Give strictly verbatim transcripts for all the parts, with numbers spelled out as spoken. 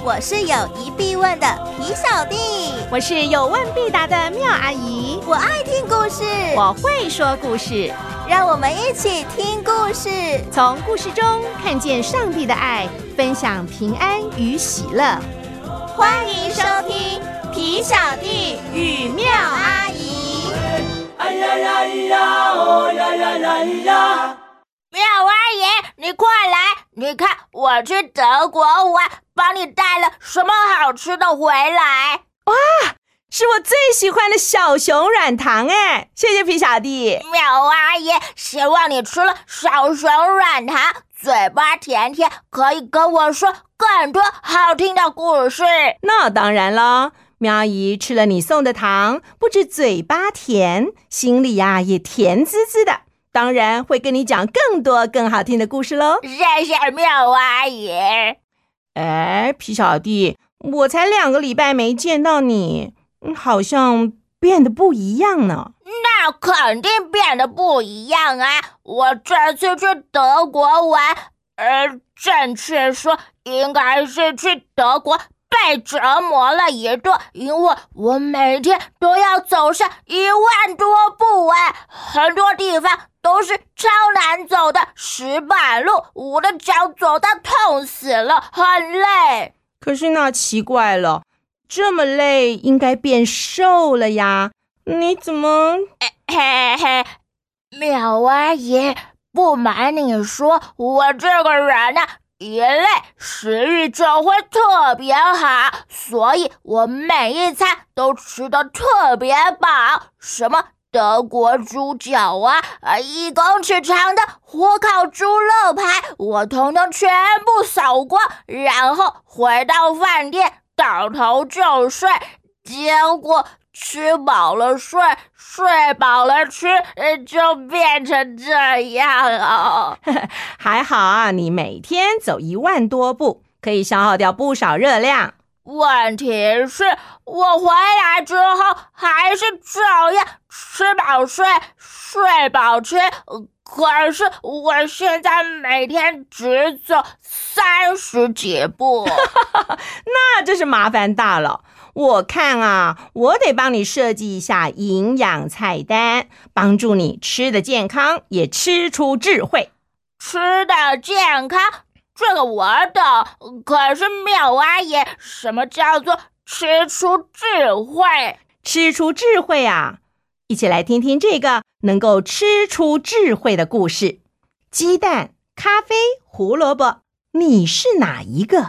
我是有疑必问的皮小弟， 我是有问必答的妙阿姨。 我爱听故事， 我会说故事， 让我们一起听故事， 从故事中看见上帝的爱，分享平安与喜乐。 欢迎收听皮小弟与妙阿姨。 哎呀呀呀，哦呀呀呀呀！ 妙阿姨，你快来！你看，我去德国玩，帮你带了什么好吃的回来？ 哇，是我最喜欢的小熊软糖哎！谢谢皮小弟。 妙阿姨，希望你吃了小熊软糖，嘴巴甜甜，可以跟我说更多好听的故事。 那当然了，妙阿姨吃了你送的糖，不止嘴巴甜，心里呀、啊、也甜滋滋的。当然会跟你讲更多更好听的故事咯。 谢谢妙阿姨。 哎，皮小弟，我才两个礼拜没见到你，好像变得不一样呢。 那肯定变得不一样啊！我这次去德国玩，呃，正确说应该是去德国被折磨了一顿，因为我每天都要走上一万多步哎，很多地方都是超难走的石板路，我的脚走到痛死了，很累。 可是那奇怪了，这么累应该变瘦了呀，你怎么…… 嘿嘿，妙阿姨，不瞒你说，我这个人啊，一累食欲就会特别好，所以我每一餐都吃得特别饱，什么德国猪脚啊，一公尺长的火烤猪肋排，我统统全部扫光，然后回到饭店倒头就睡，结果吃饱了睡，睡饱了吃，就变成这样了。 还好啊，你每天走一万多步，可以消耗掉不少热量。 问题是我回来之后还是照样吃饱睡，睡饱吃，可是我现在每天只走三十几步。 那真是麻烦大了。我看啊，我得帮你设计一下营养菜单，帮助你吃得健康，也吃出智慧。 吃得健康，这个我懂，可是妙阿姨，什么叫做吃出智慧？ 吃出智慧啊！一起来听听这个能够吃出智慧的故事。鸡蛋、咖啡、胡萝卜，你是哪一个？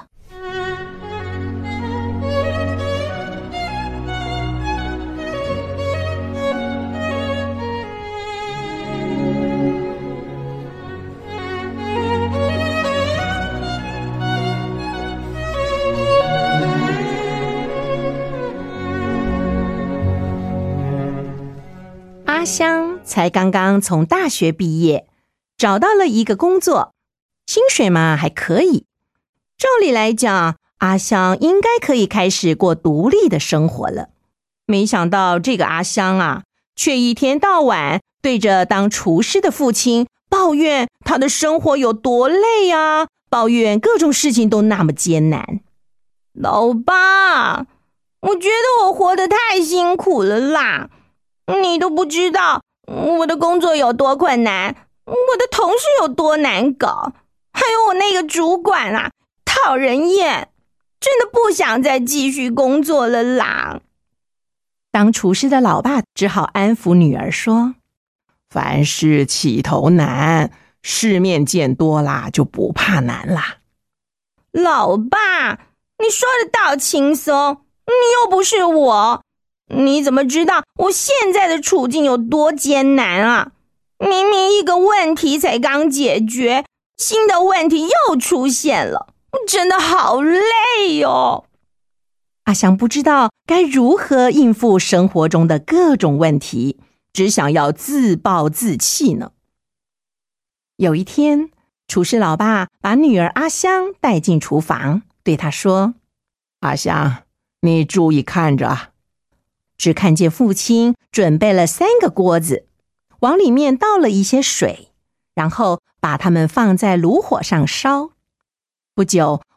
阿香才刚刚从大学毕业，找到了一个工作，薪水嘛还可以。照理来讲，阿香应该可以开始过独立的生活了。没想到这个阿香啊，却一天到晚对着当厨师的父亲抱怨他的生活有多累啊，抱怨各种事情都那么艰难。老爸，我觉得我活得太辛苦了啦。你都不知道我的工作有多困难，我的同事有多难搞，还有我那个主管啊，讨人厌，真的不想再继续工作了啦。当厨师的老爸只好安抚女儿说，凡事起头难，世面见多啦，就不怕难啦。老爸，你说的倒轻松，你又不是我，你怎么知道我现在的处境有多艰难啊？明明一个问题才刚解决，新的问题又出现了，真的好累哦。阿香不知道该如何应付生活中的各种问题，只想要自暴自弃呢。有一天，厨师老爸把女儿阿香带进厨房，对她说，阿香，你注意看着啊。只看见父亲准备了三个锅子，往里面倒了一些水，然后把它们放在炉火上烧。不久，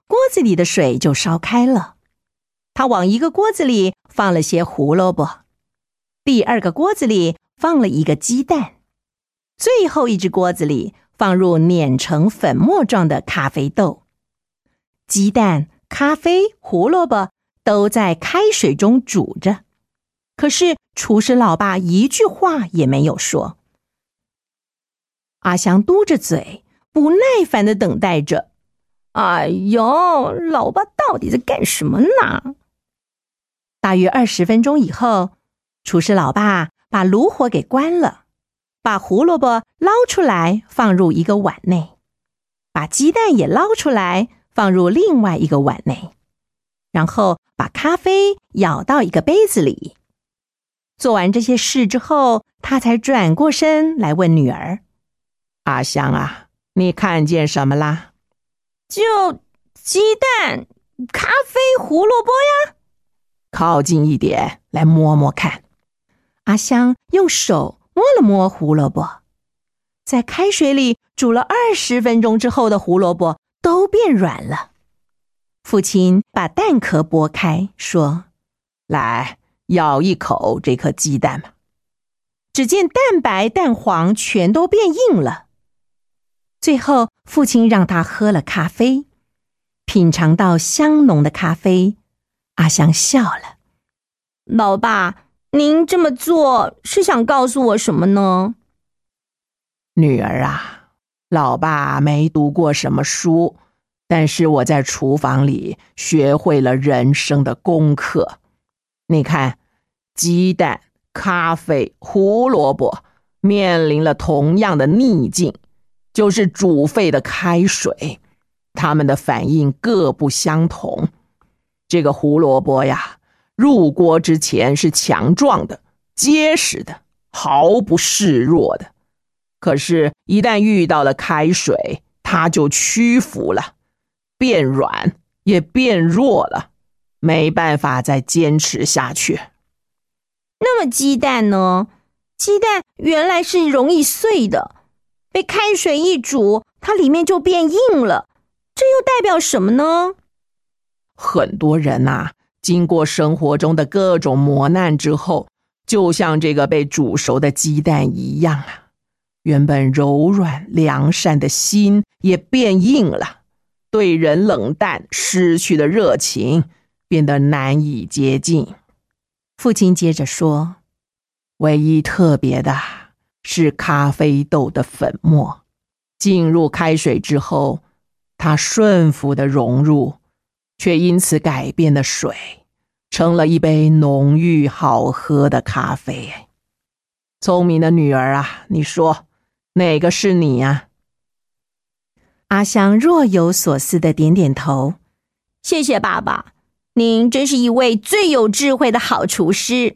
锅子里的水就烧开了。他往一个锅子里放了些胡萝卜，第二个锅子里放了一个鸡蛋，最后一只锅子里放入碾成粉末状的咖啡豆。鸡蛋、咖啡、胡萝卜都在开水中煮着，可是厨师老爸一句话也没有说。阿香嘟着嘴，不耐烦地等待着。哎呦，老爸到底在干什么呢？大约二十分钟以后，厨师老爸把炉火给关了，把胡萝卜捞出来放入一个碗内，把鸡蛋也捞出来放入另外一个碗内，然后把咖啡舀到一个杯子里。做完这些事之后，他才转过身来问女儿：阿香啊，你看见什么啦？就鸡蛋、咖啡、胡萝卜呀。靠近一点，来摸摸看。阿香用手摸了摸胡萝卜，在开水里煮了二十分钟之后的胡萝卜都变软了。父亲把蛋壳剥开，说：来，咬一口这颗鸡蛋吧。只见蛋白、蛋黄全都变硬了。最后，父亲让他喝了咖啡，品尝到香浓的咖啡，阿香笑了。老爸，您这么做是想告诉我什么呢？女儿啊，老爸没读过什么书，但是我在厨房里学会了人生的功课。你看，鸡蛋、咖啡、胡萝卜面临了同样的逆境，就是煮沸的开水，它们的反应各不相同。这个胡萝卜呀，入锅之前是强壮的、结实的，毫不示弱的。可是，一旦遇到了开水，它就屈服了，变软也变弱了，没办法再坚持下去。那么鸡蛋呢？鸡蛋原来是容易碎的，被开水一煮，它里面就变硬了，这又代表什么呢？很多人啊，经过生活中的各种磨难之后，就像这个被煮熟的鸡蛋一样啊，原本柔软良善的心也变硬了，对人冷淡，失去了热情，变得难以接近。父亲接着说，唯一特别的是咖啡豆的粉末，进入开水之后，它顺服地融入，却因此改变了水，成了一杯浓郁好喝的咖啡。聪明的女儿啊，你说哪个是你啊？阿香若有所思地点点头。谢谢爸爸，您真是一位最有智慧的好厨师。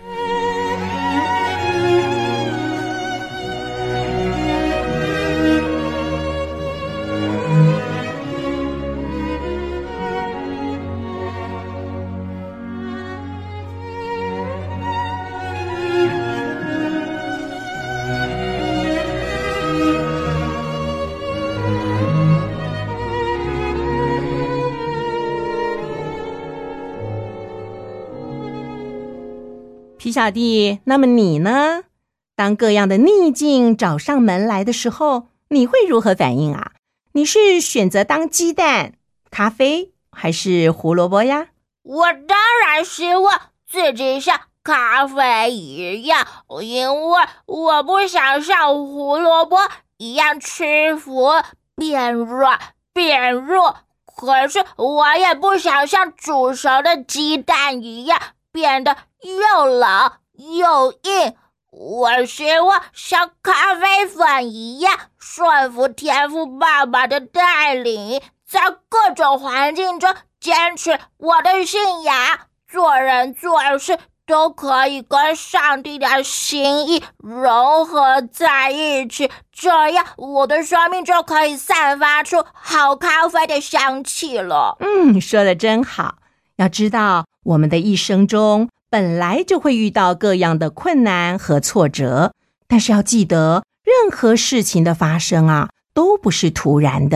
皮小弟，那么你呢？当各样的逆境找上门来的时候，你会如何反应啊？你是选择当鸡蛋、咖啡，还是胡萝卜呀？ 我当然希望自己像咖啡一样，因为我不想像胡萝卜一样屈服、变软、变弱。可是我也不想像煮熟的鸡蛋一样变得又老又硬。我希望像咖啡粉一样顺服天父爸爸的带领，在各种环境中坚持我的信仰，做人做事都可以跟上帝的心意融合在一起，这样我的生命就可以散发出好咖啡的香气了。 嗯，说得真好。要知道，我们的一生中本来就会遇到各样的困难和挫折，但是要记得，任何事情的发生啊，都不是突然的，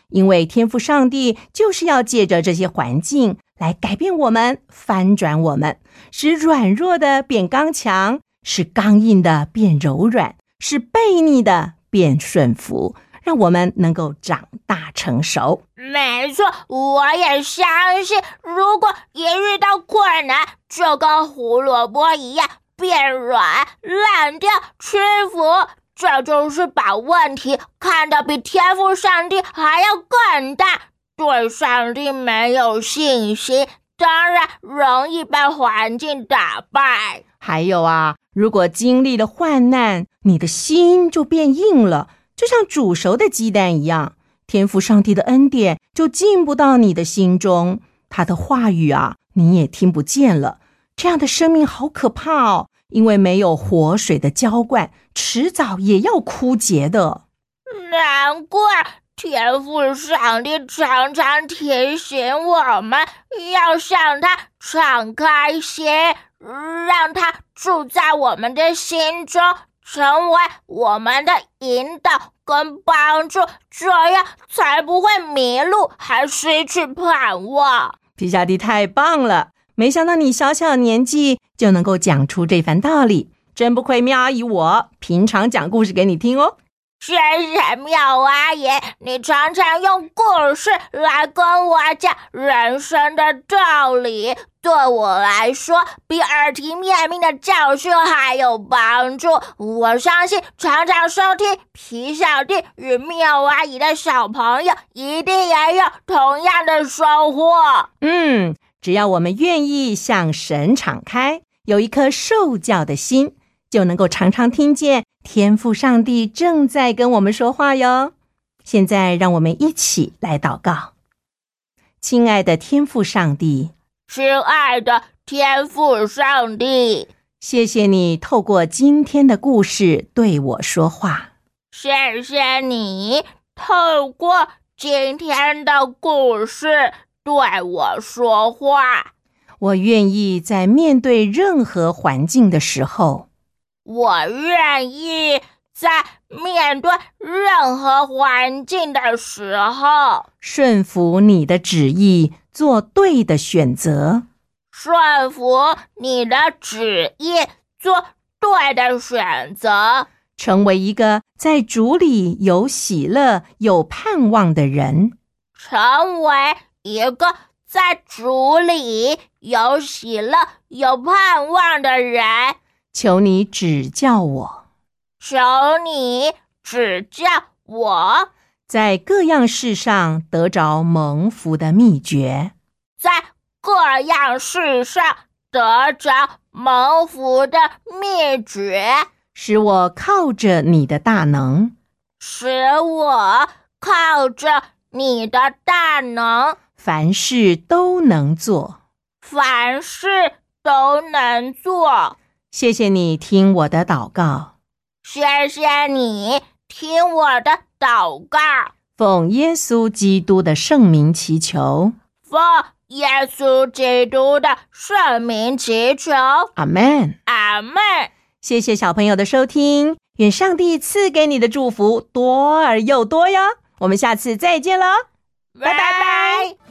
因为天父上帝就是要借着这些环境来改变我们，翻转我们，使软弱的变刚强，使刚硬的变柔软，使悖逆的变顺服，让我们能够长大成熟。 没错，我也相信，如果一遇到困难，就跟胡萝卜一样变软、烂掉、屈服，这就是把问题看得比天父上帝还要更大，对上帝没有信心，当然容易被环境打败。 还有啊，如果经历了患难，你的心就变硬了，就像煮熟的鸡蛋一样，天父上帝的恩典就进不到你的心中，他的话语啊，你也听不见了。这样的生命好可怕哦，因为没有活水的浇灌，迟早也要枯竭的。 难怪天父上帝常常提醒我们要向他敞开心，让他住在我们的心中，成为我们的引导跟帮助，这样才不会迷路，还失去盼望。 皮小弟太棒了，没想到你小小年纪就能够讲出这番道理，真不愧妙阿姨我平常讲故事给你听哦。 谢谢妙阿姨，你常常用故事来跟我讲人生的道理，对我来说比耳提面命的教训还有帮助。我相信常常收听皮小弟与妙阿姨的小朋友一定也有同样的收获。 嗯，只要我们愿意向神敞开，有一颗受教的心，就能够常常听见天父上帝正在跟我们说话哟。现在让我们一起来祷告。亲爱的天父上帝， 亲爱的天父上帝， 谢谢你透过今天的故事对我说话。 谢谢你透过今天的故事对我说话。 我愿意在面对任何环境的时候， 我愿意在面对任何环境的时候， 顺服你的旨意，做对的选择。 顺服你的旨意，做对的选择， 成为一个在主里有喜乐、有盼望的人。 成为一个在主里有喜乐、有盼望的人。 求你指教我， 求你指教我， 在各样事上得着蒙福的秘诀， 在各样事上得着蒙福的秘诀， 使我靠着你的大能， 使我靠着你的大能， 凡事都能做， 凡事都能做。 谢谢你听我的祷告， 谢谢你听我的祷告， 奉耶稣基督的圣名祈求， 奉耶稣基督的圣名祈求， 阿们， 阿们。 谢谢小朋友的收听，愿上帝赐给你的祝福多而又多哟。我们下次再见喽， 拜拜。